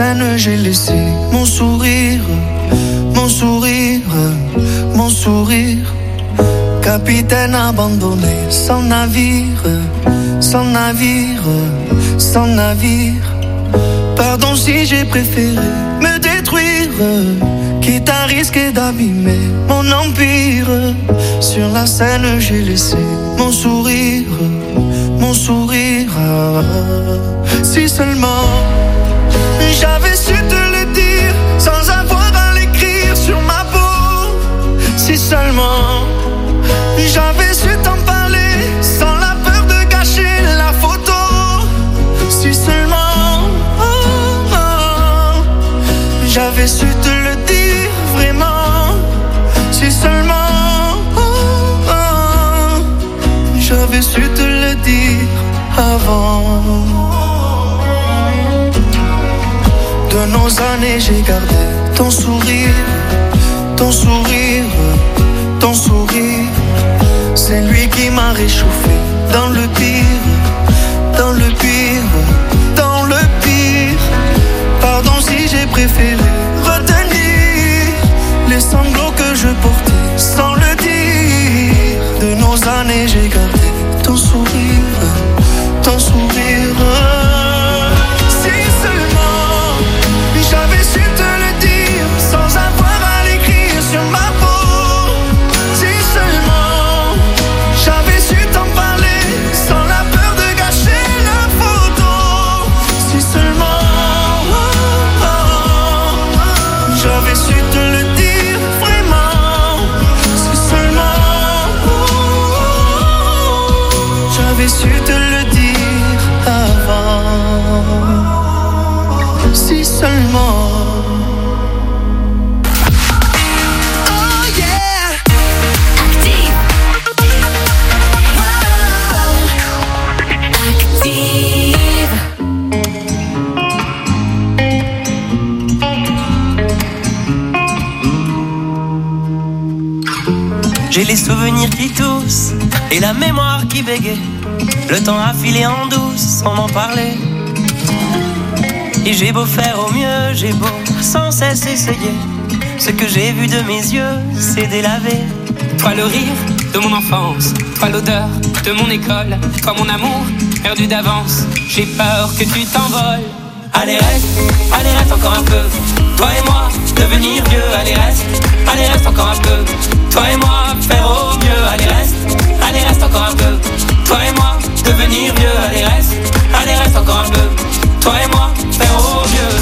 scène, j'ai laissé mon sourire, mon sourire, mon sourire. Capitaine abandonné, sans navire, sans navire, sans navire. Pardon si j'ai préféré me détruire, quitte à risquer d'abîmer mon empire. Sur la scène, j'ai laissé mon sourire, mon sourire. Si seulement j'avais su te le dire sans avoir à l'écrire sur ma peau. Si seulement j'avais su t'en parler sans la peur de gâcher la photo. Si seulement j'avais su te le dire vraiment. Si seulement j'avais su te le dire avant. De nos années j'ai gardé ton sourire, ton sourire, ton sourire. C'est lui qui m'a réchauffé dans le pire, dans le pire, dans le pire. Pardon si j'ai préféré retenir les sanglots que je portais sans le dire. De nos années j'ai gardé ton sourire, ton sourire. Si seulement j'avais su te le dire sans avoir à l'écrire sur ma peau. Si seulement j'avais su t'en parler sans la peur de gâcher la photo. Si seulement j'avais su te le dire vraiment. Si seulement j'avais su te le dire avant. Si seulement. Oh yeah. Active. Active. J'ai les souvenirs qui toussent et la mémoire qui bégaye. Le temps a filé en douce sans m'en parler. Et j'ai beau faire au mieux, j'ai beau sans cesse essayer. Ce que j'ai vu de mes yeux, c'est délavé. Toi le rire de mon enfance, toi l'odeur de mon école, toi mon amour perdu d'avance. J'ai peur que tu t'envoles. Allez reste encore un peu. Toi et moi, devenir vieux. Allez reste encore un peu. Toi et moi, faire au mieux. Allez reste encore un peu. Toi et moi, devenir vieux. Allez reste encore un peu. Toi et moi, faire au mieux.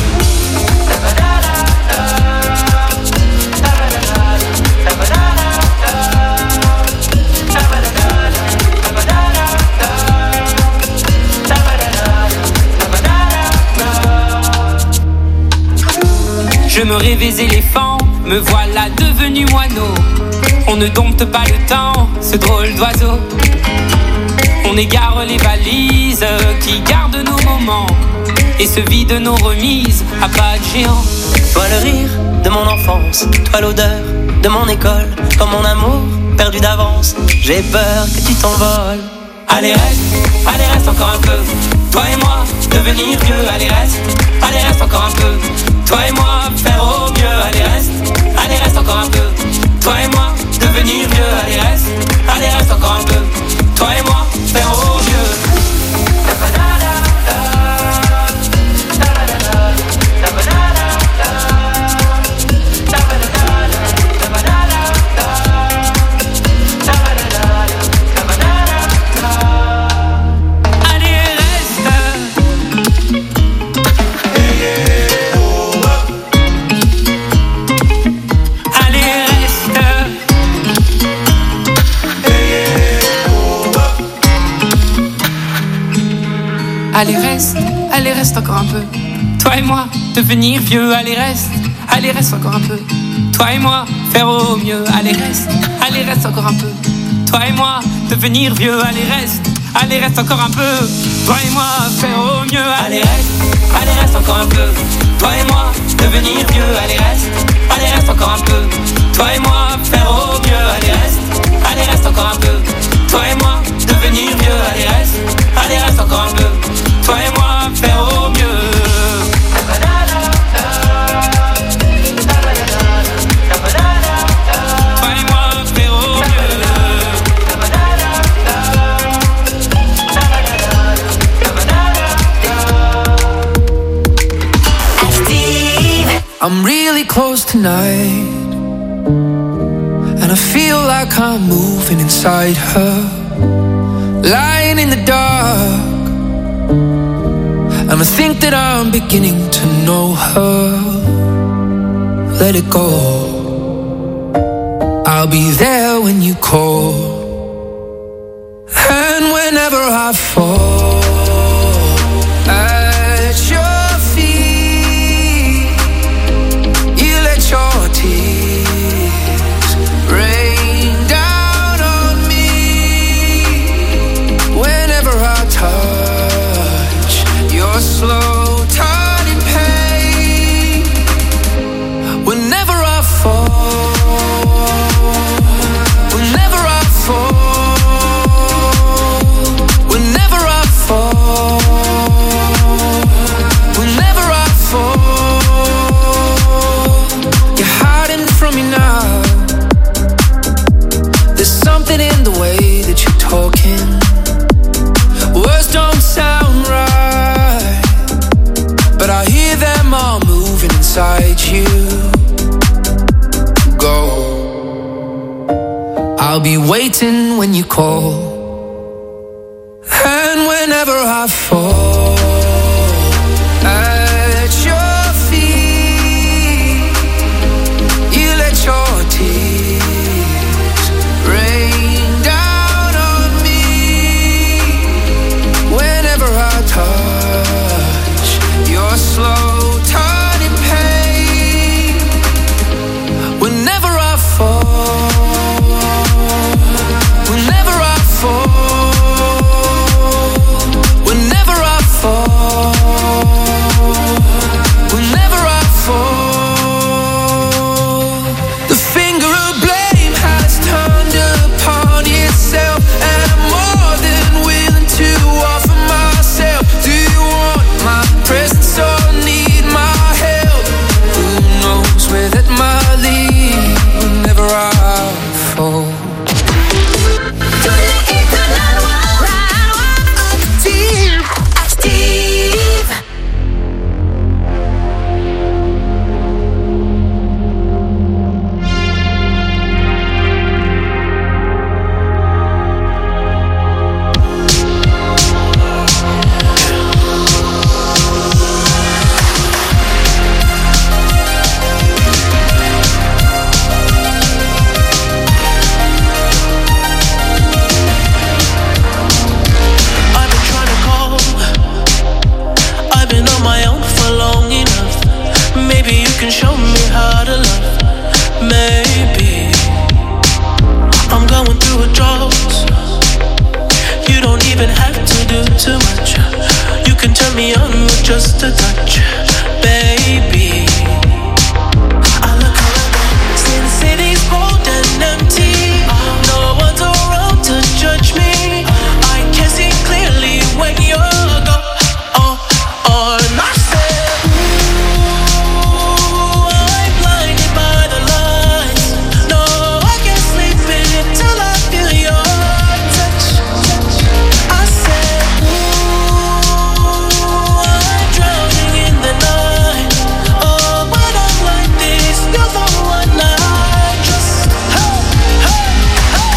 Je me rêvais éléphant, me voilà devenu moineau. On ne dompte pas le temps, ce drôle d'oiseau. On égare les valises qui gardent nos moments et se vident nos remises à pas de géant. Toi le rire de mon enfance, toi l'odeur de mon école, toi mon amour perdu d'avance. J'ai peur que tu t'envoles. Allez reste encore un peu. Toi et moi, devenir vieux. Allez reste encore un peu. Toi et moi, faire au mieux. Allez reste encore un peu. Toi et moi, devenir vieux. Allez reste encore un peu. Toi et moi, faire au mieux. Allez reste encore un peu. Toi et moi, devenir vieux. Allez reste encore un peu. Toi et moi, faire au mieux. Allez reste encore un peu. Toi et moi, devenir vieux. Allez reste encore un peu. Toi et moi, faire au mieux. Allez reste encore un peu. Toi et moi, devenir vieux. Allez reste encore un peu. Toi et moi, faire au mieux. Allez reste encore un peu. Toi et moi, devenir vieux. Allez reste encore un peu. Toi et moi, faire au mieux. really close tonight, and I feel like I'm moving inside her, lying in the dark, and I think that I'm beginning to know her. Let it go, I'll be there when you call. And whenever I fall at your feet, you let your tears rain down on me. Whenever I touch your slow turning pain, whenever I fall, whenever I fall, whenever I fall, whenever I fall, you're hiding from me now. There's something in the way that you're talking. Words don't sound right, but I hear them all moving inside you. Go, I'll be waiting when you call. And whenever I fall at your feet, you let your tears rain down on me. Whenever I touch your slow turning pain, whenever I fall, whenever I fall, whenever I fall, whenever I fall, the finger of blame has turned upon itself, and I'm more than willing to offer myself. Do you want my presence or need my help? Who knows where that might lead whenever I fall. Just a touch, baby. I look around, see the city's cold and empty. No one's around to judge me. I can see clearly when you're gone. And I said, ooh, I'm blinded by the lights. No, I can't sleep until I feel your touch. I said, ooh, drowning in the night. Oh, when I'm like this, you're the one I trust. Hey, hey, hey.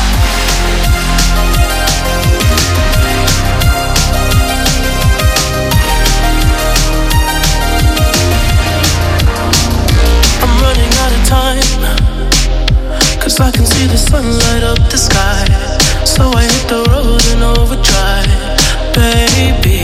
I'm running out of time, 'cause I can see the sun light up the sky. So I hit the road in overdrive, baby.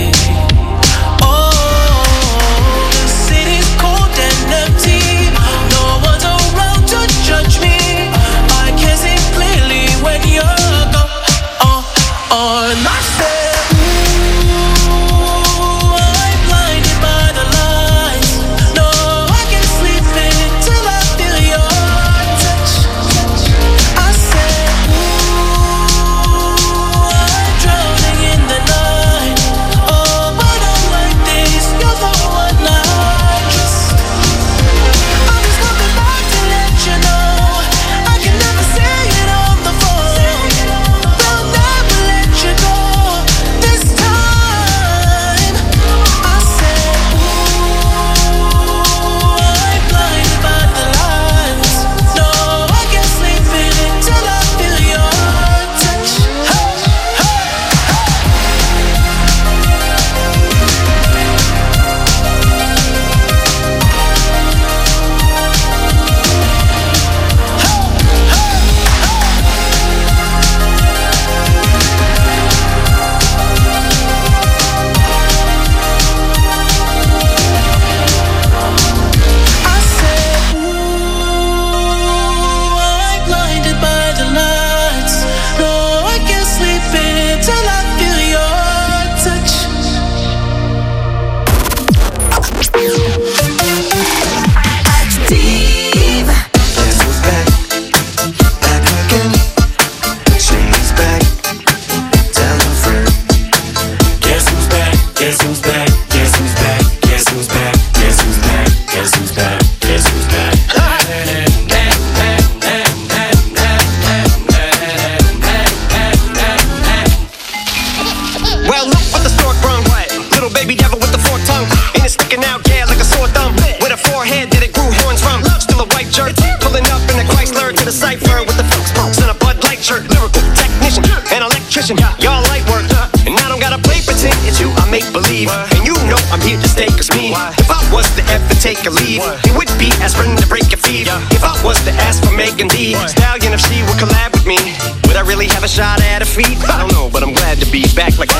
take a lead. It would be aspirin to break a feed. If I was to ask for Megan Thee Stallion, if she would collab with me, would I really have a shot at a feat? I don't know, but I'm glad to be back like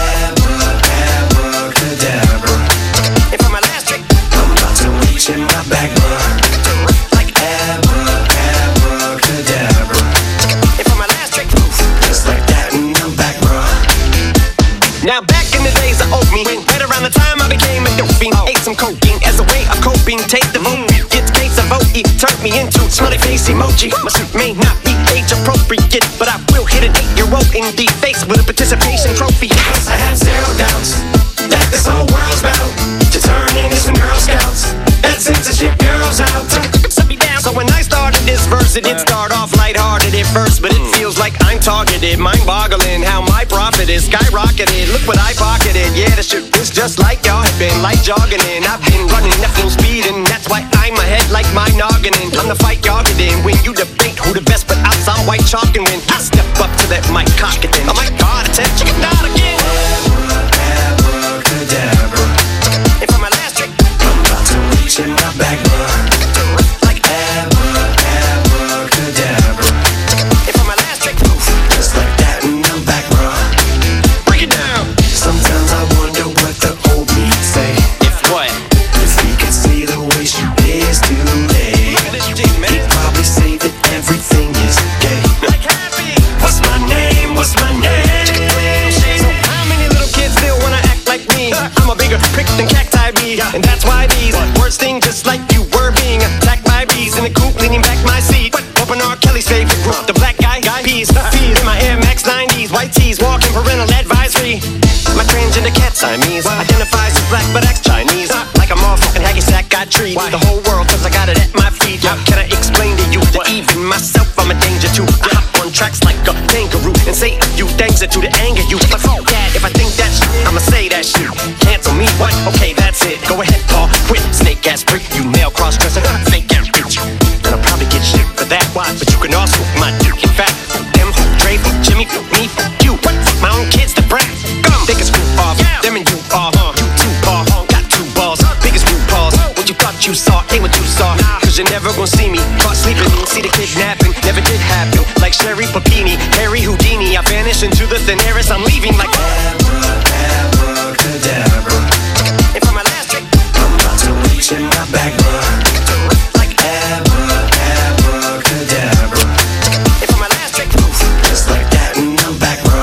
abracadabra. And for my last trick, I'm about to reach in my back, like abracadabra. And for my last trick, just like that, and I'm back, bruh. Now back in the days of old me, right around the time I became a dope fiend, ate some cocaine as a way of coping. Take the vote, get the case of OE, turned me into smiley face emoji. My suit may not be age appropriate, but I will hit an 8-year-old in the face with a participation trophy. I have zero doubts that this whole world's bound to turn into some Girl Scouts. That censorship girls out. Set me down. So when I started this verse, it did start off lighthearted at first, but it feels like I'm targeted. Mind-boggling how my profit is skyrocketed. Look what I pocketed. Yeah, the shit is just like y'all have been, like jogging in. I've been running at full speed, and that's why I'm ahead like my noggin. I'm the fight y'all get in. When you debate who the best, but I'm white chalk, and when I step up to that mic, cock it then. Oh my God, it's a chicken dot again. Abracadabra. And for my last trick, I'm about to reach in my back, like abracadabra. And for my last trick, just like that, and I'm back, bruh. Break it down. Sometimes I wonder what the old me say. If what? If he could see the way she is today, he'd probably say that everything is gay. Like happy. What's my name? What's my name? So how many little kids still wanna act like me? I'm a bigger prick than cacti bee, and that's why these words sting just like you were being attacked by bees in the coop, leaning back my seat. Open R. Kelly's favorite group, the black guy peas. In my Air Max 90s, white tees, walking parental advisory. My transgender cat Siamese identifies as black but acts Chinese. Like a motherfucking hacky sack got treat the whole world cause I got it at my feet. How can I explain to you that even myself I'm a danger to? I hop on tracks like a kangaroo and say a few things that to the anger you. But fuck that, if I think that shit, I'ma say that shit. Cancel me, what? Okay, that's it. Go ahead, Paul, quit. Snake ass prick, you male cross-dresser, fake ass bitch. And I'll probably get shit for that. Why? But you can also my dick. In fact, them, Dre, Jimmy, me, you. What? My own kids, the brat. Come, take a screw off. Them and you are, you two are, got two balls, biggest blue balls. What you thought you saw ain't what you saw. Cause you're never gonna see me caught sleeping. See the kidnapping, never did happen. Like Sherry Papini, Harry Houdini. I vanish into the thin air as I'm leaving like abracadabra. And for my last trick, I'm about to reach in my back, like abracadabra. And for my last trick, just like that, and I'm back, bruh.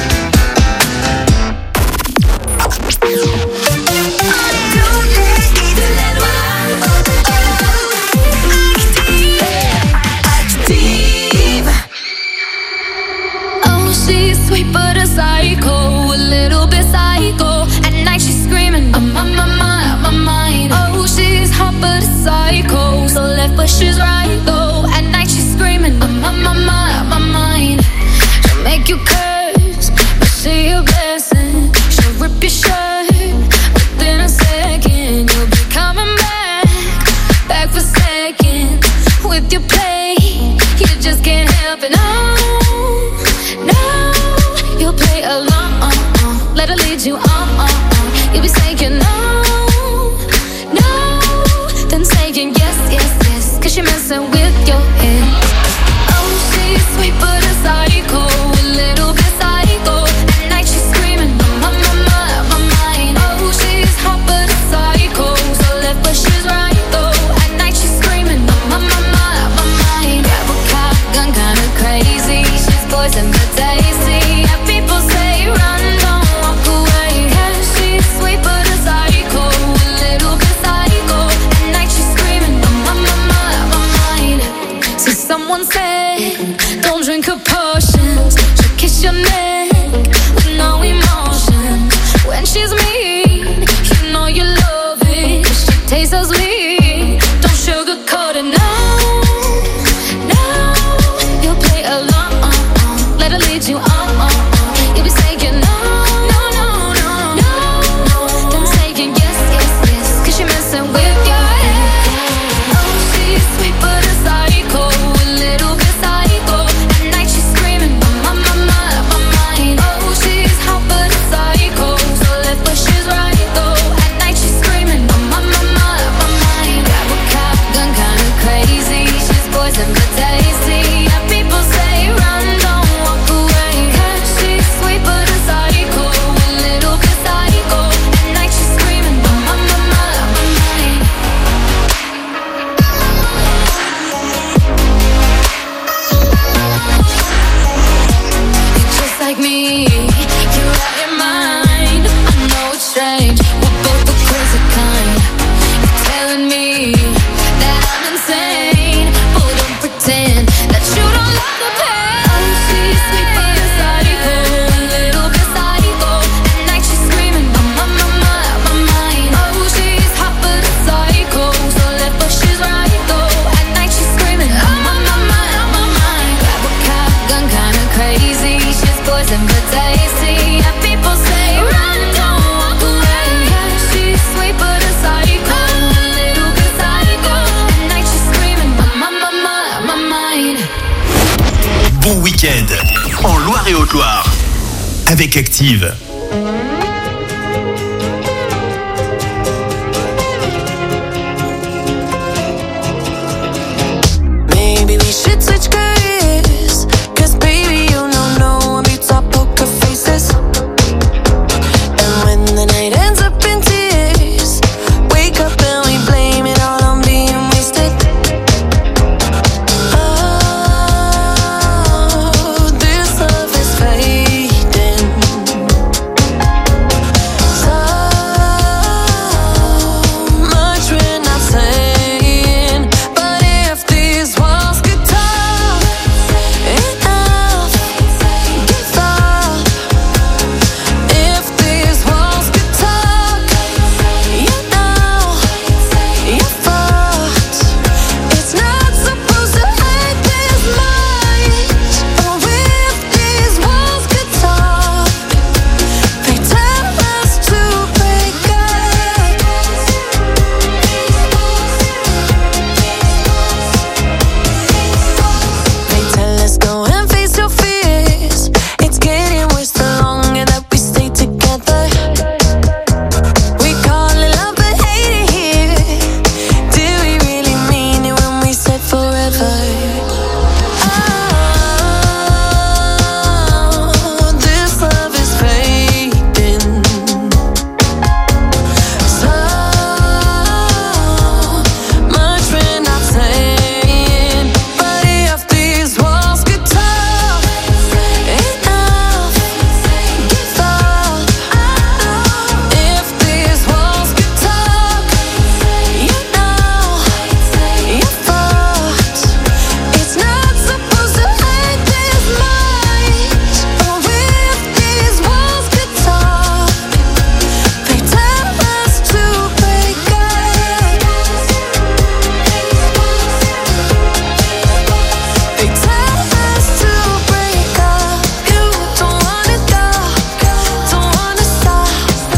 Oh, she's sweet but a psycho, a little bit psycho. At night she's screaming, I'm on my mind. Oh, she's hot but a psycho, so left but she's right though. At night she's screaming, I'm on my mind. She'll make you curse, but see a blessing. She'll rip your shirt within a second. You'll be coming back for seconds with your play. You just can't help it, no. You'll play along, let her lead you on. You'll be saying no, then saying yes, cause you're messing with your head. Oh, she's sweet but a psycho, a little bit psycho. At night she's screaming, my mind. Oh, she's hot but a psycho, so left but she's right though. At night she's screaming, my mind. Grab a cop gun, kinda crazy. She's poison but tasty. Yeah, people say run, don't walk away. Yeah, she's sweet but a psycho, a little bit psycho. At night she's screaming, my mind. See, someone said, don't drink her potions. She'll kiss your neck with no emotion. When she's mean, you know you love it. She tastes so sweet, don't sugarcoat it, no. You'll play along, let her lead you on. You'll be saying no, then saying yes, cause you're messing with your head. Oh, she's sweet but a psycho, a little bit psycho. At night she's screaming, bon week-end en Loire et Haute-Loire avec Active. Maybe we should switch careers, 'cause baby you know no one beats our poker faces. And when the night ends up in tears, wake up and we blame it all on being wasted. Oh, this love is fading. So much we're not saying, but if these walls could talk, enough, give up. If these walls could talk, you know, you're fucked. It's not supposed to hurt this much. Oh, if these walls could talk, they tell us to break up. They tell us go and face your fears. It's getting worse the longer that we stay together. We call it love but hate it here. Did we really mean it when we said forever? Oh, this love is fading. So much we're not saying, but if these walls could talk, enough, give up. If these walls could talk, you know, you're fucked. It's not supposed to hurt this much. Oh, if these walls could talk, they tell us to break up. They tell us to break up. You don't wanna go, don't wanna stop.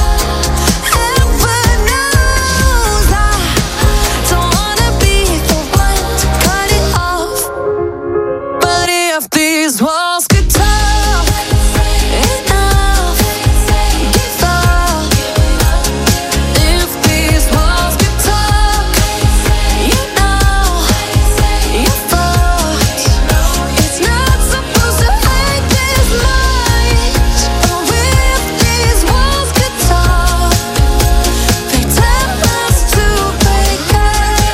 Heaven knows I don't wanna be the one to cut it off. But if these walls could talk, enough, give up. If these walls could talk, you know, you're fucked. It's not supposed to hurt this much. Oh, if these walls could talk, they tell us to break up.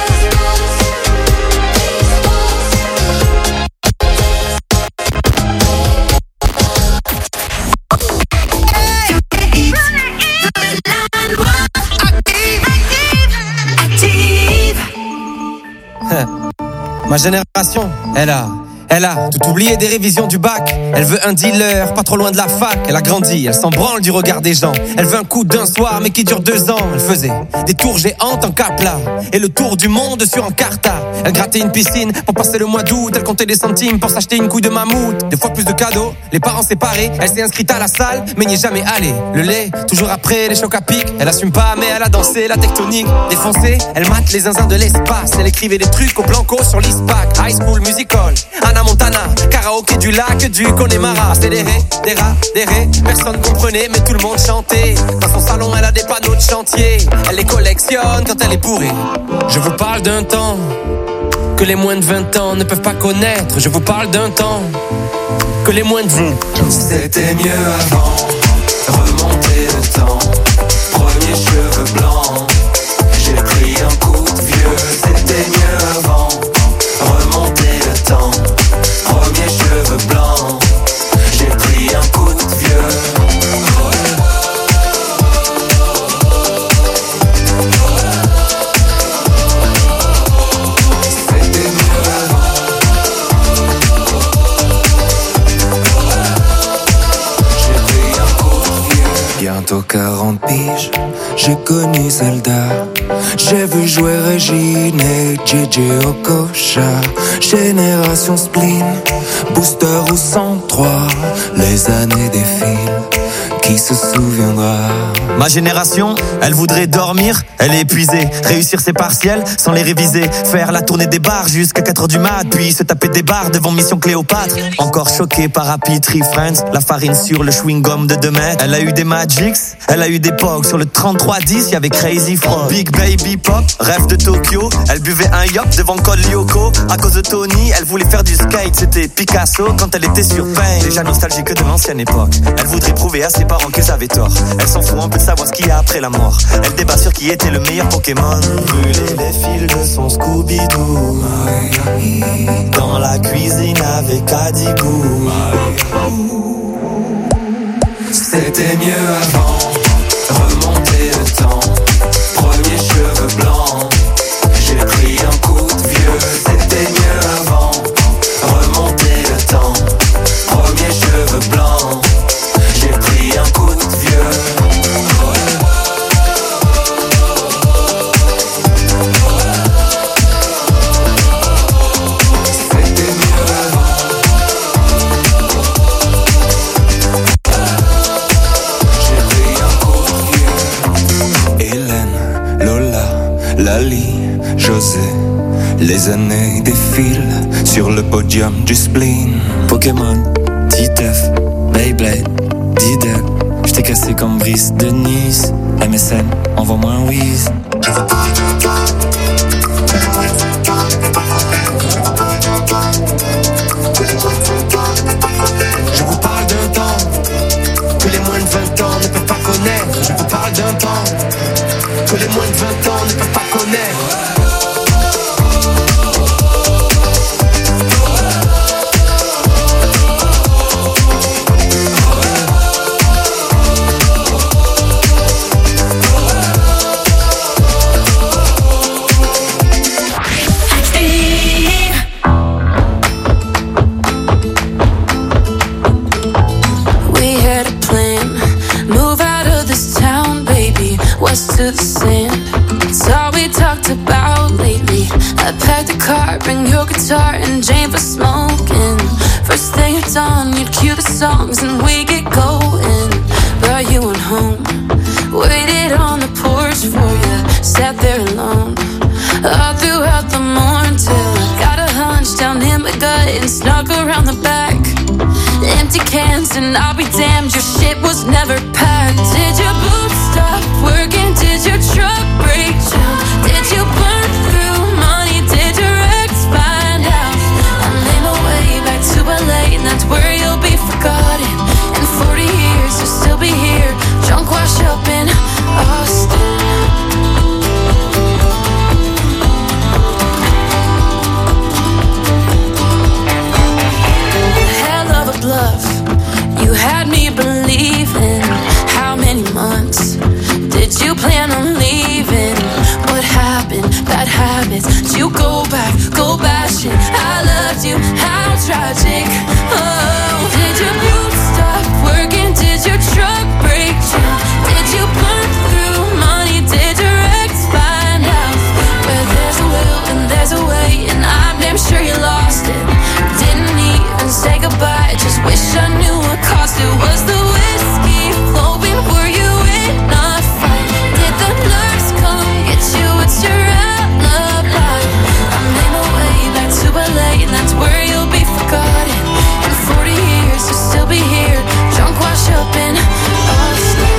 Ma génération, elle a tout oublié des révisions du bac. Elle veut un dealer, pas trop loin de la fac. Elle a grandi, elle s'en branle du regard des gens. Elle veut un coup d'un soir, mais qui dure 2 ans. Elle faisait des tours géantes en Capla et le tour du monde sur Encarta. Elle grattait une piscine pour passer le mois d'août. Elle comptait des centimes pour s'acheter une couille de mammouth. Des fois plus de cadeaux, les parents séparés. Elle s'est inscrite à la salle, mais n'y est jamais allée. Le lait, toujours après les chocs à pic. Elle assume pas, mais elle a dansé la tectonique. Défoncée, elle mate les zinzins de l'espace. Elle écrivait des trucs au blanco sur l'ISPAC. High School Musical, Anna Montana, karaoké du lac du Connemara. Accéléré, des rats, des rés, personne comprenait, mais tout le monde chantait. Dans son salon, elle a des panneaux de chantier. Elle les collectionne quand elle est bourrée. Je vous parle d'un temps que les moins de 20 ans ne peuvent pas connaître. Je vous parle d'un temps que les moins de 20 ans. C'était mieux avant, remonter le temps. Premier cheveux blancs, j'ai pris un coup de vieux. C'était mieux avant, remonter le temps. Premier cheveux blancs, j'ai pris un coup de vieux. Bientôt 40 piges, j'ai connu Zelda. J'ai vu jouer Régine et JJ Okocha. Génération Spleen, Booster ou 103, les années défilent. qui se souviendra. Ma génération, elle voudrait dormir, elle est épuisée. Réussir ses partiels sans les réviser. Faire la tournée des bars jusqu'à 4h du mat. Puis se taper des bars devant Mission Cléopâtre. Encore choqué par Happy Tree Friends. La farine sur le chewing-gum de 2 mètres. Elle a eu des Magics, elle a eu des Pogs. Sur le 3310, y'avait Crazy Frog. Big Baby Pop, rêve de Tokyo. Elle buvait un yop devant Col Lyoko. À cause de Tony, elle voulait faire du skate. C'était Picasso quand elle était sur Pain. Déjà nostalgique de l'ancienne époque. Elle voudrait prouver à ses parents qu'ils avaient tort. Elle s'en fout un peu de savoir ce qu'il y a après la mort. Elle débat sur qui était le meilleur Pokémon. Brûler les fils de son Scooby-Doo. Dans la cuisine avec Adibou. C'était mieux avant, remonter le temps. Premier cheveux blancs, j'ai pris un coup de vieux. C'était mieux avant, remonter le temps. Premier cheveux blancs, j'ai pris un coup de vieux. Lali, José, les années défilent sur le podium du spleen. Pokémon, Titeuf, Beyblade, Didel. J't'ai cassé comme Brice de Nice. MSN, envoie-moi un whiz. Je vous parle d'un temps que les moins de 20 ans ne peuvent pas connaître. Je vous parle d'un temps que les moins de 20 ans ne peuvent pas connaître. To the sand, it's all we talked about lately. I packed the car, bring your guitar and Jane for smoking. First thing at dawn, you'd cue the songs and we get going. Brought you on home, waited on the porch for you, sat there alone all throughout the morning till I got a hunch down in my gut and snuck around the back. Empty cans and I'll be damned, your shit was never packed. Did your boots stop working? Did your truck break down? Did you burn through money? Did your ex find out? I made my way back to LA and that's where you'll be forgotten. In 40 years you'll still be here, drunk washed up in Austin. Bluff. You had me believing. How many months did you plan on leaving? What happened? Bad habits. Did you go bashing? I loved you. How tragic. Oh, did your boots stop working? Did your truck break down? Did you burn through money? Did your ex find out? Where there's a will and there's a way, and I'm damn sure you lost it. Didn't even say goodbye. Just wish I knew what cost it. Was the whiskey flowing? Were you in a fight? Did the nurse come get you? It's your alibi. I made my way back to LA and that's where you'll be forgotten. In 40 years you'll still be here, drunk washed up in Austin.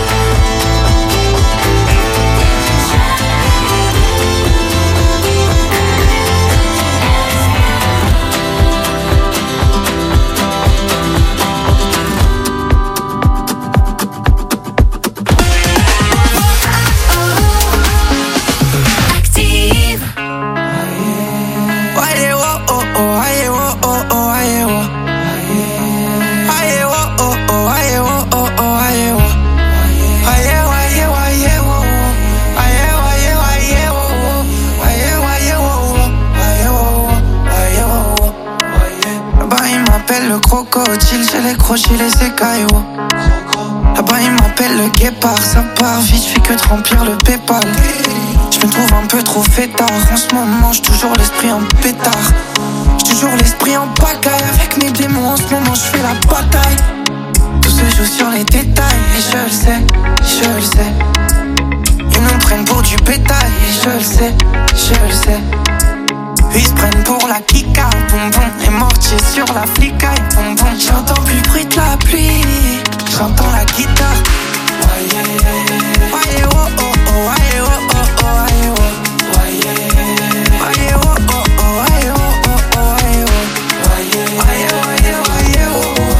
Crocodile, j'ai les crochets, les écailles, oh. Là-bas il m'appelle le guépard, ça part vite, je fais que de remplir le Paypal. Je me trouve un peu trop fêtard, en ce moment j'ai toujours l'esprit en pétard. J'ai toujours l'esprit en pagaille, avec mes démons en ce moment je fais la bataille. Tous ceux joue sur les détails et je le sais, je le sais. Ils nous prennent pour du bétail et je le sais, je le sais. Ils se prennent pour la kika, boum boum. Et mortier sur la flicaille, boum boum. J'entends plus le bruit de la pluie, j'entends la guitare. Waye oh oh oh, waye oh oh oh, waye oh. Waye oh oh oh, waye oh oh oh, waye oh. Waye waye waye oh.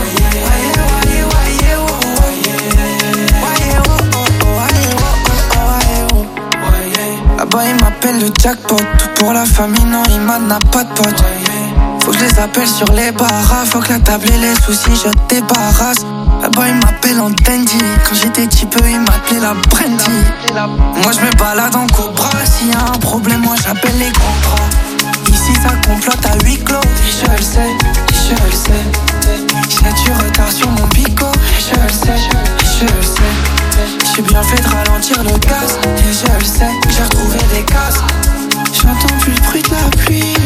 Là-bas il m'appelle le jackpot. Tout pour la famille, non il n'a pas de pote. Faut que je les appelle sur les barras. Faut que la table et les soucis je débarrasse. Là-bas il m'appelle en dandy. Quand j'étais petit peu il m'appelait la brandy. Moi je me balade en cobra. S'il y a un problème moi j'appelle les grands bras. Ici ça complote à huis clos. Et je le sais, je le sais. J'ai du retard sur mon pico. Et je le sais, je le sais. J'ai bien fait de ralentir le gaz. Et je le sais, j'ai retrouvé des cases. J'entends plus le bruit de la pluie.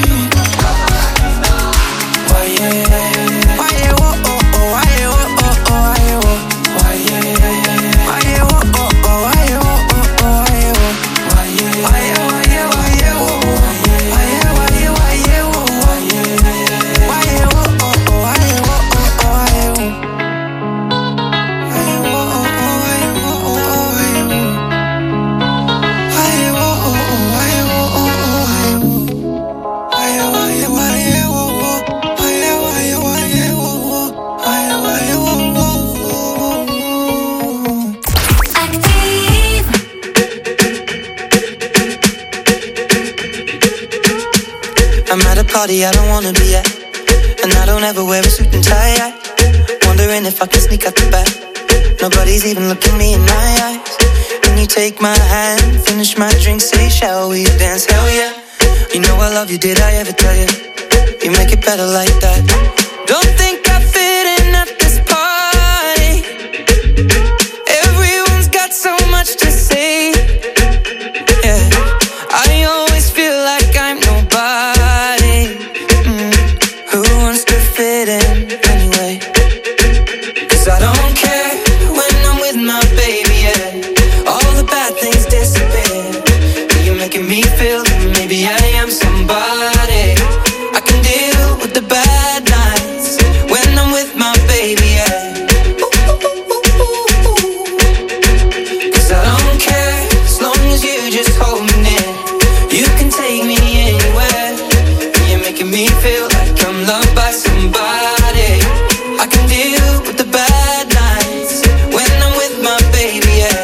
Waye, waye oh oh oh, waye oh oh oh, waye oh. Waye, waye oh oh oh, waye oh oh oh, waye oh. Waye, waye waye waye oh. Waye, waye waye oh. Waye, waye oh oh oh, waye oh oh oh, waye oh. Waye oh oh oh, waye oh oh oh, waye oh. Waye oh oh oh, waye oh oh oh, waye oh. Waye waye waye oh oh. Waye waye waye oh oh. Waye waye oh oh. I'm at a party I don't wanna be at, and I don't ever wear a suit and tie. Wondering if I can sneak out the back. Nobody's even looking me in my eyes. When you take my hand, finish my drink, say shall we dance? Hell yeah. You know I love you, did I ever tell you? You make it better like that. Don't think I fit in at this party. Everyone's got so much to say. Yeah, I always feel like I'm nobody. Who wants to fit in anyway? 'Cause I don't care when I'm with my baby, yeah. All the bad things disappear. You're making me feel that maybe I am somebody. I can deal with the bad nights when I'm with my baby, yeah. 'Cause I don't care as long as you just hold me near. You can take me anywhere. You're making me feel like I'm loved by somebody. I can deal with the bad nights when I'm with my baby, yeah.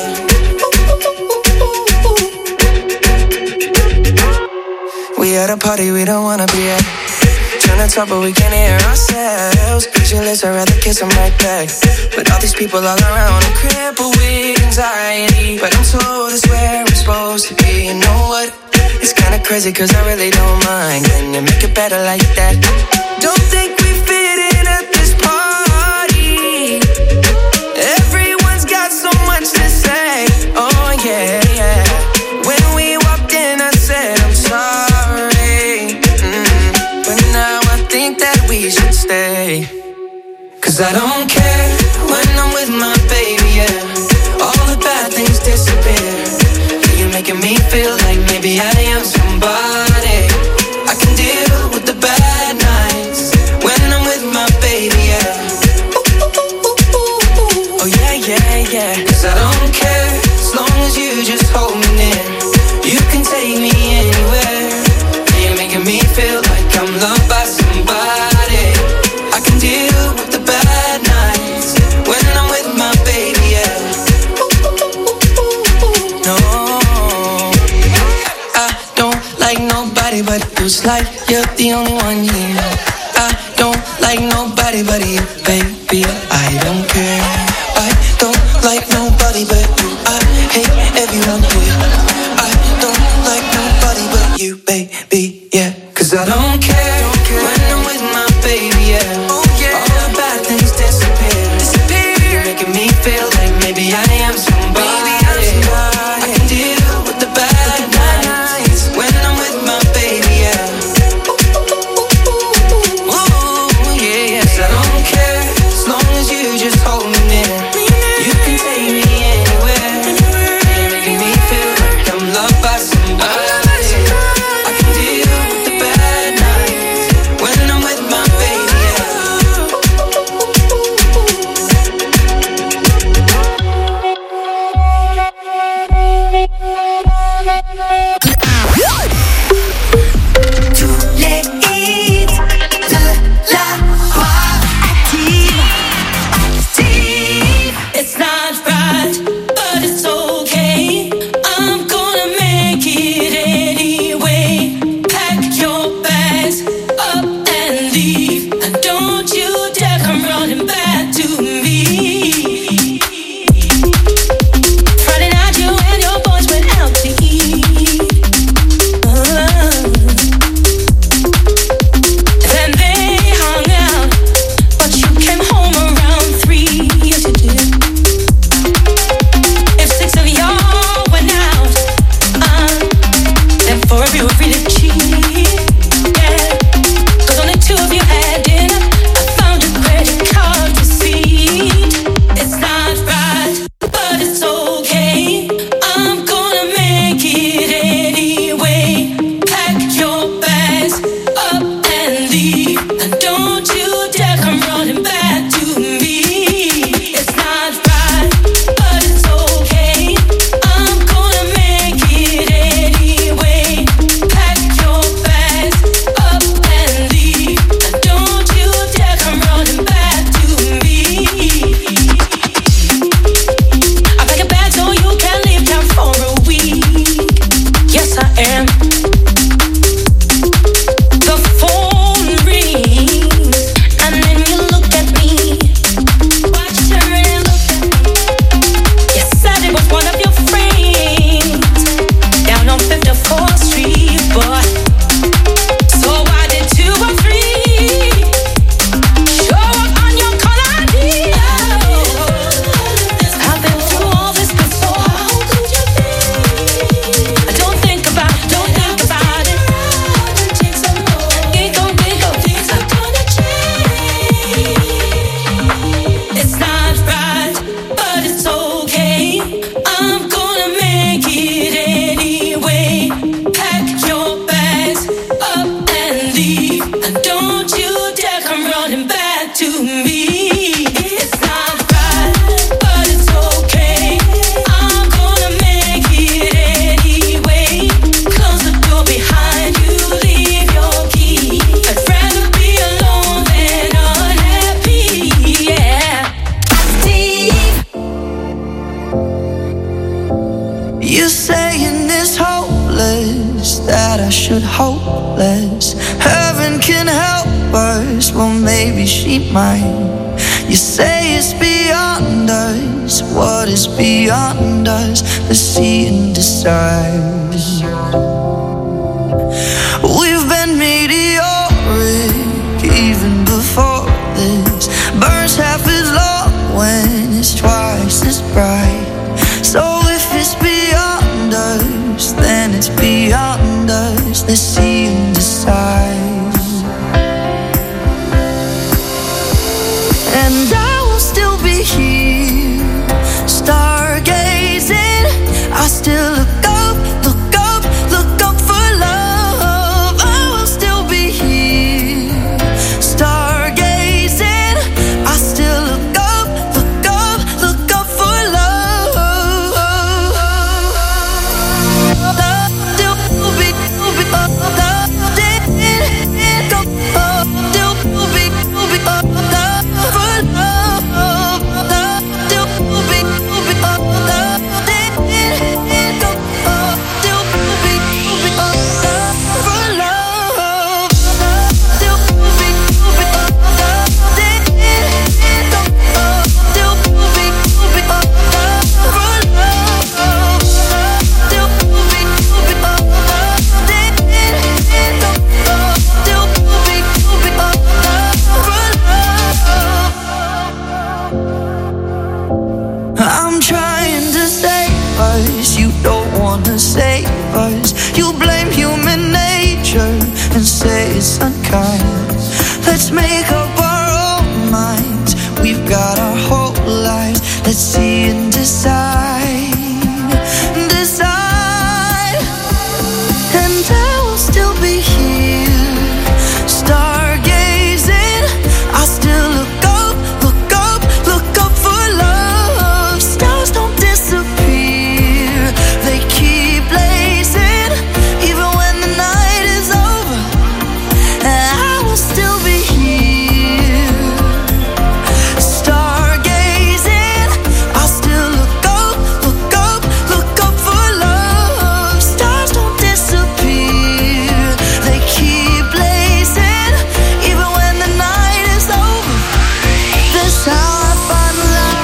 We at a party we don't wanna be at. Trying to talk but we can't hear ourselves. Pictureless, I'd rather kiss them right back. But all these people all around, I'm crippled with anxiety. But I'm told it's where I'm supposed to be. You know what? It's kinda crazy 'cause I really don't mind. Can you make it better like that? Don't think we fit in at this party. Everyone's got so much to say. Oh yeah, yeah. When we walked in I said I'm sorry. But now I think that we should stay. 'Cause I don't care when I'm with my baby, yeah. All the bad things disappear. You're making me feel like maybe I am somebody. I can deal with the bad nights when I'm with my baby, yeah. Oh yeah, yeah, yeah. 'Cause I don't care as long as you just hold me near. You can take me anywhere. You're making me feel like I'm loved by somebody. I can deal with the bad nights when I'm with my baby, yeah. No, I don't like nobody but you. It's like you're the only one here. I don't like nobody but you, baby. I don't care. I don't like nobody but you. I hate everyone here. I don't like nobody but you, baby, yeah. 'Cause I don't care when I'm with my baby, yeah. All the bad things disappear. You're making me feel like maybe I am somebody. I can deal with the bad nights when I'm with my baby, yeah. Ooh, yeah, yeah. 'Cause I don't care as long as you just hold She might. You say it's beyond us. What is beyond us? Let's see and decide. We've been meteoric even before this. Burns half as long when it's twice as bright. So if it's beyond us, then it's beyond us. Let's see and decide. And I will still be here, stargazing. I still look up, look up, look up for love. I will still be here, stargazing. I still look up, look up, look up for love. Still be, save us. You blame human nature and say it's unkind. Let's make up our own minds. We've got our whole lives. Let's see and decide. Decide. And I will still be here, stargazing. I still look up, look up, look up for love. Stars don't disappear, they keep blazing, even when the night is over. And I will still be here, stargazing. I still look up, look up, look up for love. Stars don't disappear, they keep blazing, even when the night is over. That's how I find love.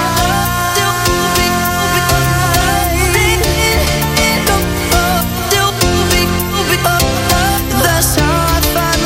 That's how I find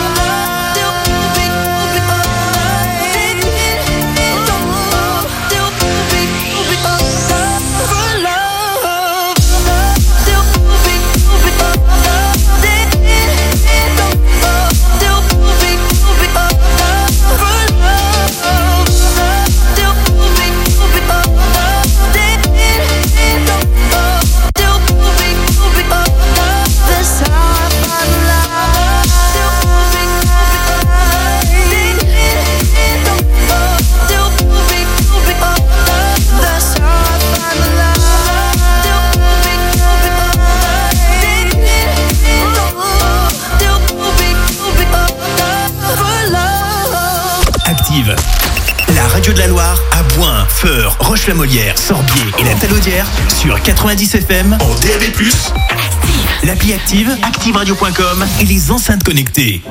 Active, la radio de la Loire à Boin, Feur, Roche-la-Molière, Sorbier et la Talaudière sur 90 FM en DAB+, l'appli Active, activeradio.com et les enceintes connectées.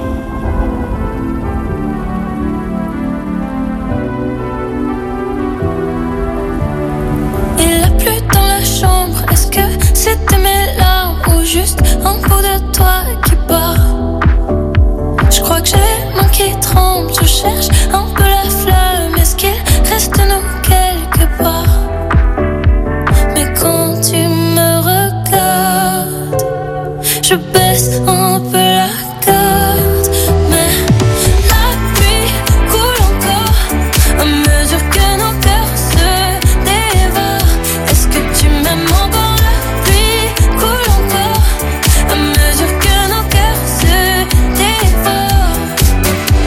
Il a plu dans la chambre, est-ce que c'était mes larmes ou juste un bout de toi qui part? Je crois que j'ai les mains qui tremblent, je cherche un peu la flamme, est-ce qu'il reste nous quelque part? Mais quand tu me regardes, je baisse un peu la garde, mais la pluie coule encore à mesure que nos cœurs se dévorent. Est-ce que tu m'aimes encore? La pluie coule encore à mesure que nos cœurs se dévorent.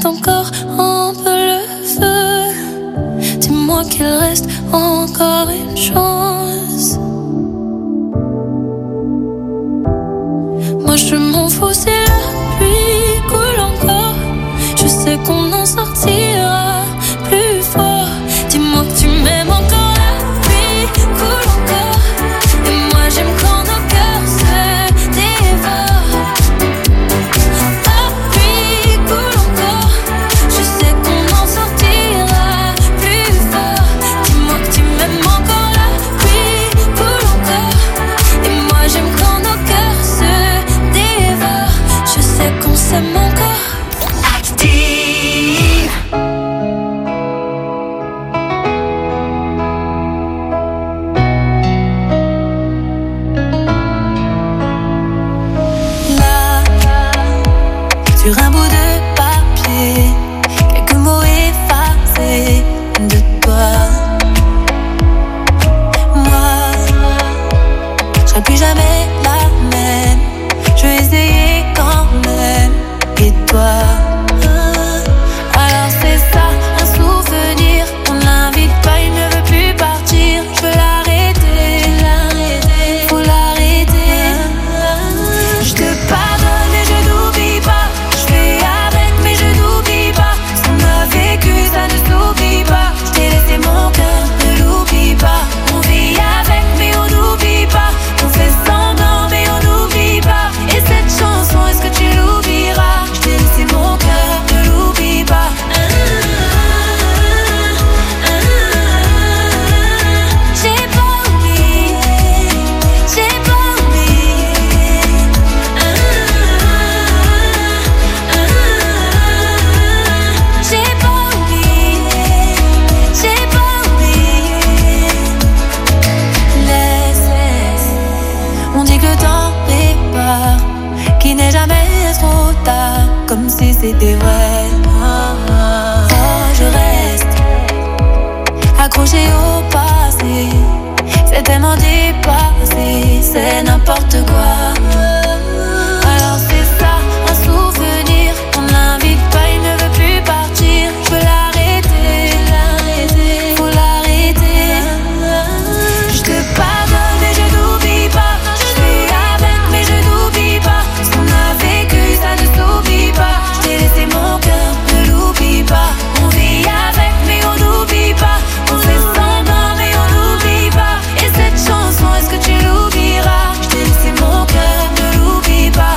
encore un peu le feu. Dis-moi qu'il reste encore une chance. Moi je m'en fous si la pluie coule encore. Je sais qu'on en sortira plus fort. Dis-moi que tu m'aimes encore, la pluie coule encore. Et moi j'aime quand nos cœurs se dévorent. La pluie coule encore. Je sais qu'on en sortira plus fort. Dis-moi que tu m'aimes encore, la pluie coule encore. Et moi j'aime quand nos cœurs se dévorent. Je sais qu'on s'aime encore. Active. Là, sur un bout de papier, quelques mots effacés de toi. Moi, je serai plus jamais la même. Je vais essayer quand même. Et toi? Alors c'est ça, un souvenir. On l'invite pas, il ne veut plus partir. Je veux l'arrêter, faut l'arrêter. Je te pardonne et je n'oublie pas. Je fais avec mais je n'oublie pas. Ce qu'on a vécu, ça ne s'oublie pas. Je t'ai laissé mon cœur, ne l'oublie pas. On vit avec mais on n'oublie pas. On fait semblant mais on n'oublie pas. Et cette chanson, est-ce que tu l'oublieras? Je t'ai laissé mon cœur, ne l'oublie pas. J'ai pas oublié, j'ai pas oublié. J'ai pas oublié, j'ai pas oublié. Laisse, on dit que le temps répare, qu'il n'est jamais trop tard, comme si c'était vrai. Oh, je reste accroché au passé, c'est tellement dépassé, c'est n'importe quoi. Alors c'est ça, un souvenir, on l'invite pas, il ne veut plus partir. Je veux l'arrêter, faut l'arrêter. Je te pardonne et je n'oublie pas. Je fais avec mais je n'oublie pas. Ce qu'on a vécu, ça ne s'oublie pas. Je t'ai laissé mon cœur, ne l'oublie pas. On vit avec mais on n'oublie pas. On fait semblant mais on n'oublie pas. Et cette chanson, est-ce que tu l'oublieras? Je t'ai laissé mon cœur, ne l'oublie pas.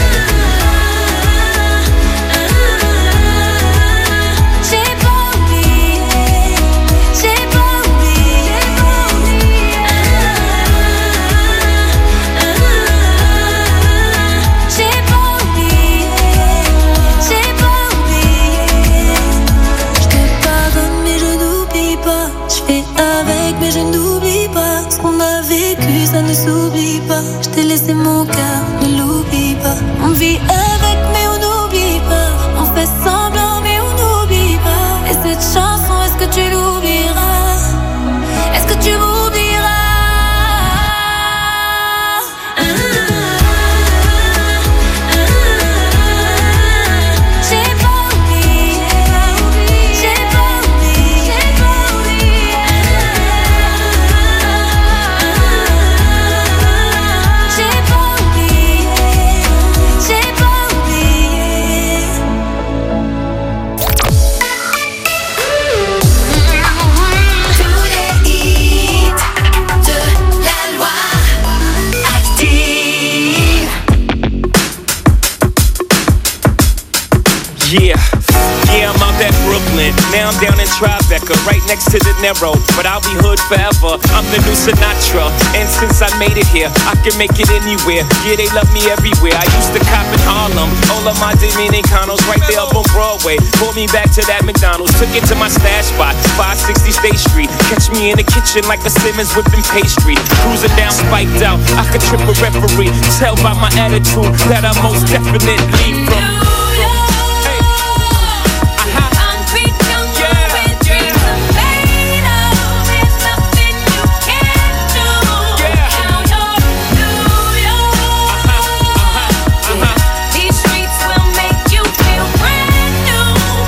J'ai pas oublié, j'ai pas oublié. J'ai pas oublié, j'ai pas oublié. Je te pardonne mais je n'oublie pas. Je fais avec mais je n'oublie pas. Ce qu'on a vécu ça ne s'oublie pas. Je t'ai laissé mon cœur, ne l'oublie pas. On vit avec mais on n'oublie pas. On fait semblant mais on n'oublie pas. Et cette chanson, est-ce que tu l'oublieras? Est-ce que tu m'oublieras? J'ai pas oublié, j'ai pas oublié, j'ai pas oublié. J'ai pas oublié, j'ai pas oublié. Tous les hits de la Loire. Active. Yeah, I'm out at Brooklyn. Now I'm down in Tribeca, right next to the Narrow. But I'll be hood forever. I'm the new Sinatra. And since I made it here, I can make it anywhere. Yeah, they love me everywhere. I used to cop in Harlem. All of my Dominicanos right there up on Broadway. Pulled me back to that McDonald's. Took it to my stash spot, 560 State Street. Catch me in the kitchen like a Simmons whipping pastry. Cruising down, spiked out. I could trip a referee. Tell by my attitude that I most definitely from. These streets will make you feel brand new.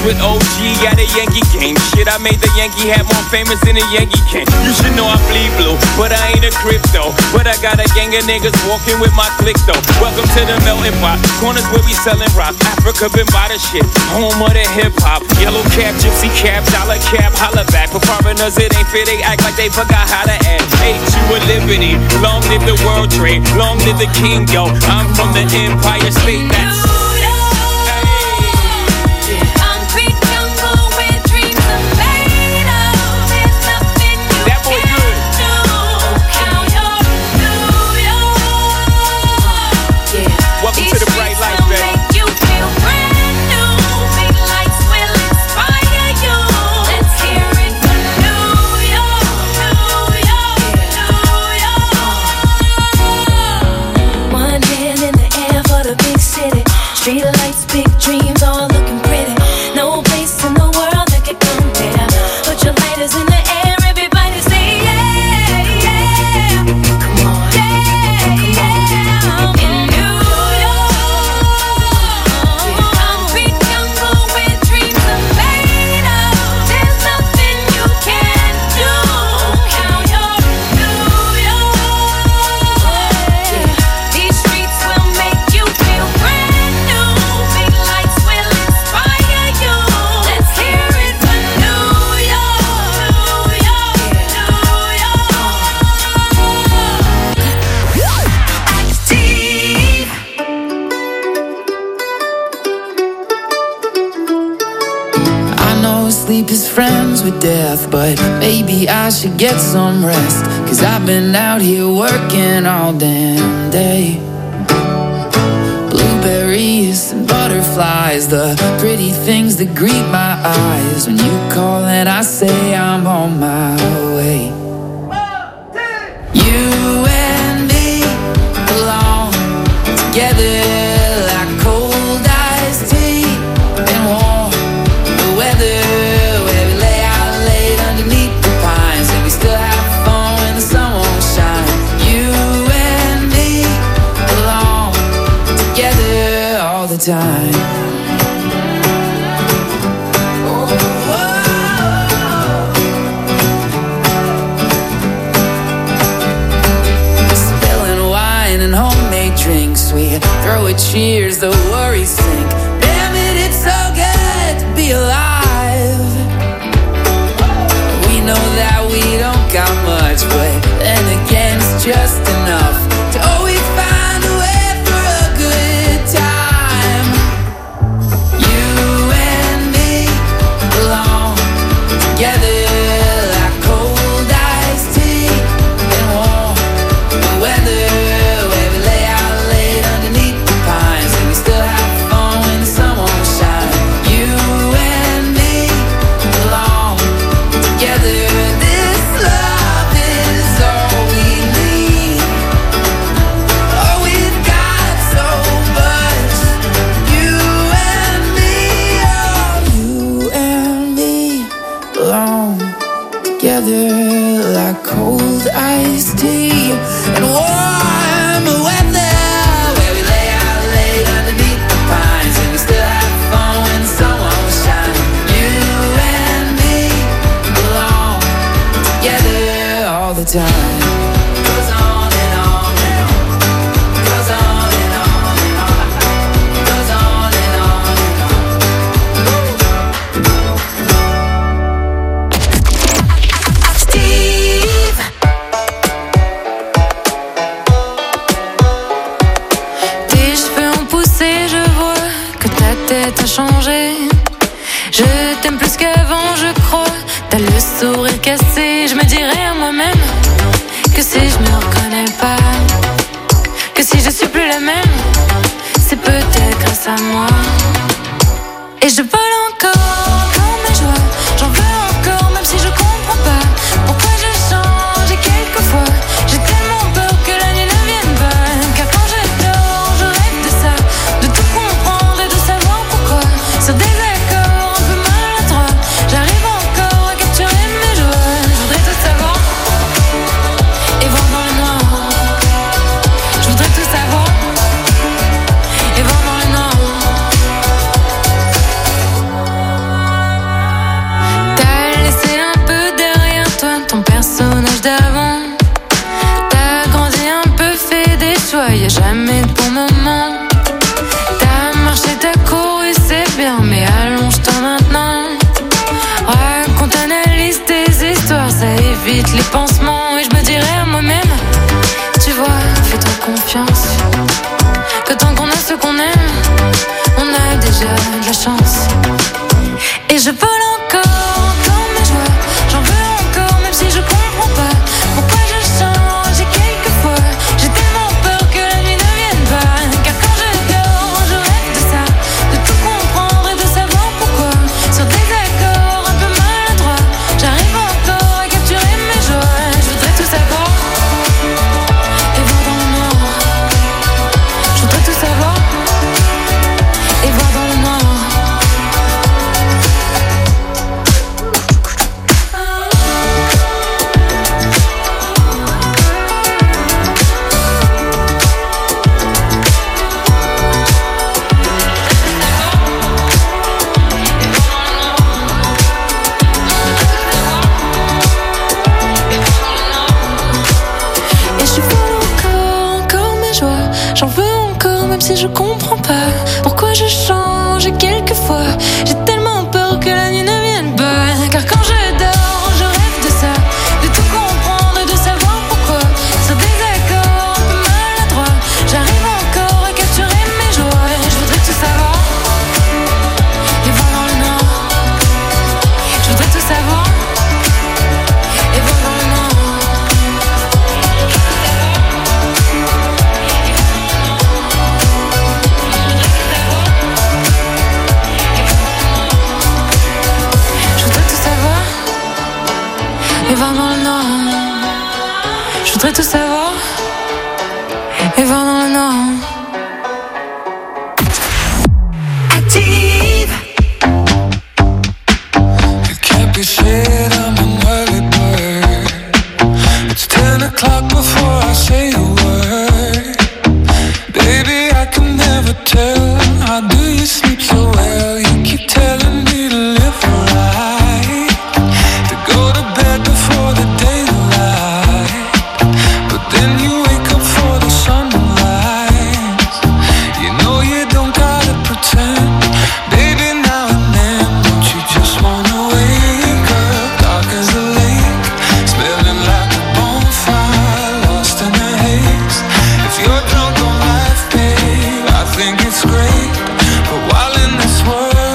with OG at a Yankee game. Shit, I made the Yankee hat more famous than a Yankee can. You should know I bleed blue, but I ain't a crypto. But I got a gang of niggas walking with my click though. Welcome to the melting pot, corners where we selling rock. Africa been by the shit, home of the hip hop. Yellow cap, gypsy cap, dollar cap, holla back. For foreigners it ain't fair, they act like they forgot how to act. Hate you a liberty, long live the world trade, long live the king, yo. I'm from the Empire State, that's street lights, big dreams, all looking pretty. No place in the world that could compare. Put your lighters in the air, everybody say yeah, yeah. Come on, yeah, yeah. In New York, concrete jungle where dreams are made of. There's nothing you can't do. Count your New York. These streets will make you feel brand new. Big lights will inspire you. Let's hear it for New York, New York, New York. Active. I know sleep is friends with death, but maybe I should get some rest. Cause I've been out here working all damn day. Blueberries and butterflies, the pretty things that greet my eyes. When you call and I say I'm on my way. You and me belong together like cold iced tea and warm weather, where we lay out late underneath the pines, and we still have fun when the sun won't shine. You and me belong together all the time. Spilling wine and homemade drinks, we throw a cheers, the worries sink. Damn it, it's so good to be alive. We know that we don't got much, but then again it's just enough to always find a way for a good time. You and me belong together like cold iced tea and warm weather, where we lay out late underneath the pines, and we still have fun when the sun won't shine. You and me belong together. This love is all we need. Oh, we've got so much. You and me, oh, you and me belong together like cold iced tea and warm weather, where we lay out late underneath the pines, and we still have fun when the sun won't shine. You and me belong together all the time. Goes on and on and on. Goes on and on and on. Goes on and on and on. Active. Tes cheveux ont poussé, je vois que ta tête a changé. Je t'aime plus qu'avant, je crois. T'as le sourire cassé. Je me dirais à moi-même que si je me reconnais pas, que si je suis plus la même, c'est peut-être grâce à moi. Et je vole encore mes joies. J'en veux encore, même si je comprends pas pourquoi je change. Et quelquefois, j'ai tellement peur que la nuit ne vienne pas. Car quand je dors, je rêve de ça, de tout comprendre et de savoir pourquoi. Sur des accords un peu maladroits, j'arrive encore à capturer mes joies. Je voudrais tout savoir et voir dans le noir. Je voudrais tout savoir et voir dans le noir. y a jamais de bon moment. T'as marché, t'as couru, c'est bien, mais allonge-toi maintenant. Raconte, analyse tes histoires, ça évite les pansements. Et je me dirais à moi-même, tu vois, fais-toi confiance, que tant qu'on a ce qu'on aime, on a déjà de la chance. Et je vole encore mes joies, j'en veux encore, même si je comprends pas pourquoi je change. Et quelquefois, j'ai tellement peur que la nuit ne vienne pas. Car quand je dors, je rêve de ça, de tout comprendre et de savoir pourquoi. Sur des accords un peu maladroits, j'arrive encore à capturer mes joies. Je voudrais tout savoir et voir dans le noir. Je voudrais tout savoir et voir dans le noir. Et je veux encore mes joies, j'en veux encore, même si je comprends pas pourquoi je change. Et quelquefois, j'ai tellement peur que la nuit ne vienne pas. Car quand je dors, je rêve de ça, de tout comprendre et de savoir pourquoi. Sur des accords un peu maladroits, j'arrive encore à capturer mes joies. Je voudrais tout savoir et voir dans le noir. Je voudrais tout savoir et voir dans le noir. Je voudrais tout savoir et voir dans le noir. Je voudrais tout savoir et voir dans le noir. Active. It can't be said I'm an early bird. It's 10 o'clock before I say a word. Baby, I can never tell. How do you sleep so well? You keep telling me to live right, to go to bed before the daylight. But then you wake up for the sunrise. You know you don't gotta pretend. Baby, now and then, don't you just wanna wake up dark as a lake, smelling like a bonfire, lost in the haze. If you're drunk on life, babe, I think it's great. But while in this world,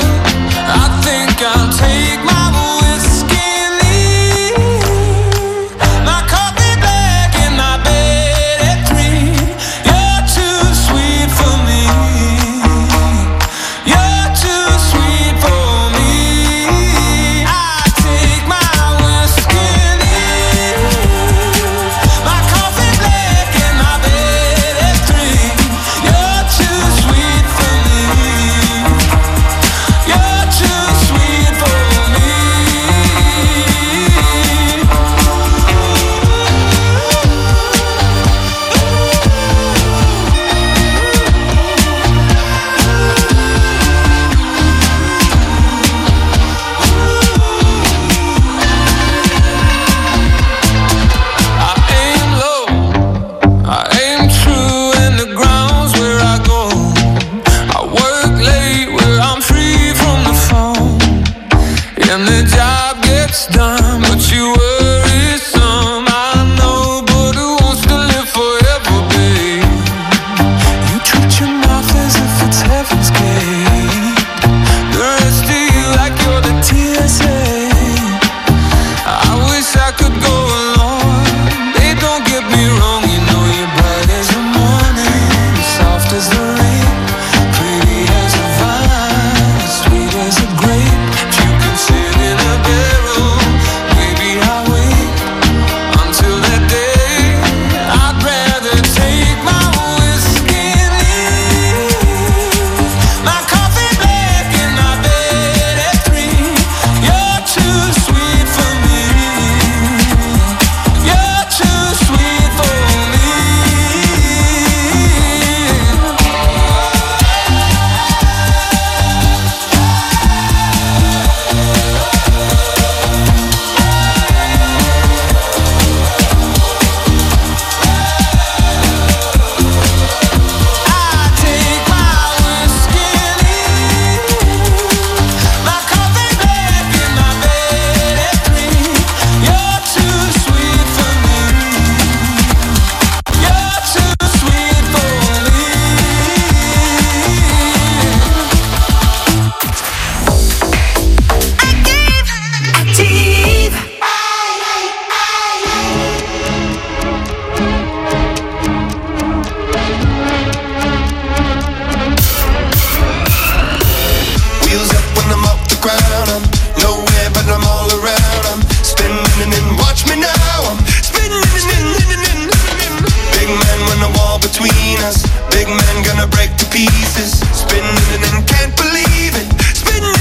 gonna break to pieces. Spinning and can't believe it. Spinning.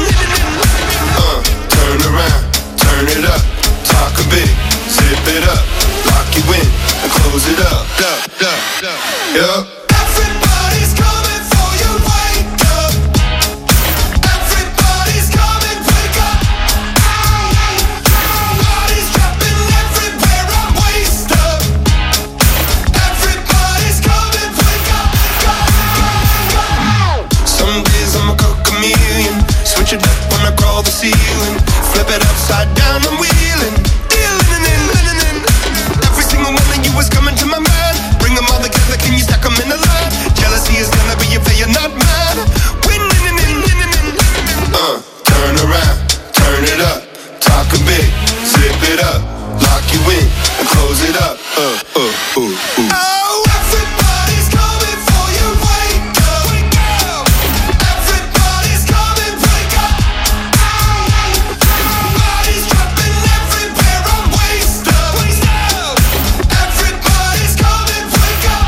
Turn around, turn it up. Talk a bit, zip it up. Lock you in and close it up. Yup. Everybody's coming for you, wake up. Everybody's coming, wake up. Bodies dropping everywhere, I'm waist up. Everybody's coming, wake up. Some days I'm a chameleon. Switch it up when I crawl the ceiling. Flip it upside down, I'm wheeling. Dealing in. Every single one of you is coming to my mind. Bring them all together, can you stack them in a line? Jealousy is gonna be if you're not mine. Winning. Turn around, turn it up. Talk a bit, zip it up. Lock you in and close it up. Oh, everybody's coming for you, wake up. Everybody's coming, wake up. Bodies dropping everywhere, I'm waist up. Everybody's coming, wake up.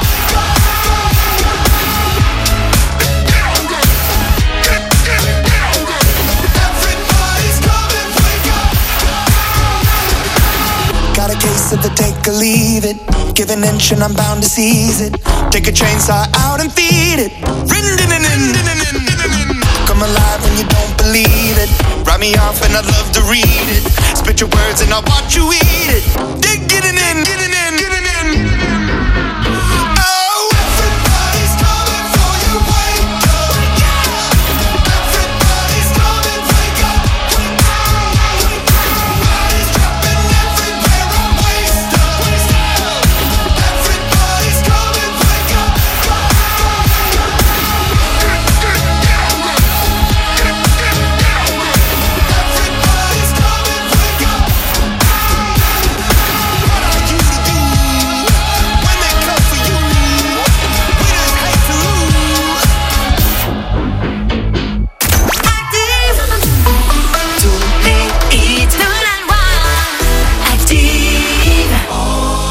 Everybody's coming, wake up. Got a case of the take or leave it. Give an inch and I'm bound to seize it. Take a chainsaw out and feed it. Come alive when you don't believe it. Write me off and I'd love to read it. Spit your words and I'll watch you eat it. Dig it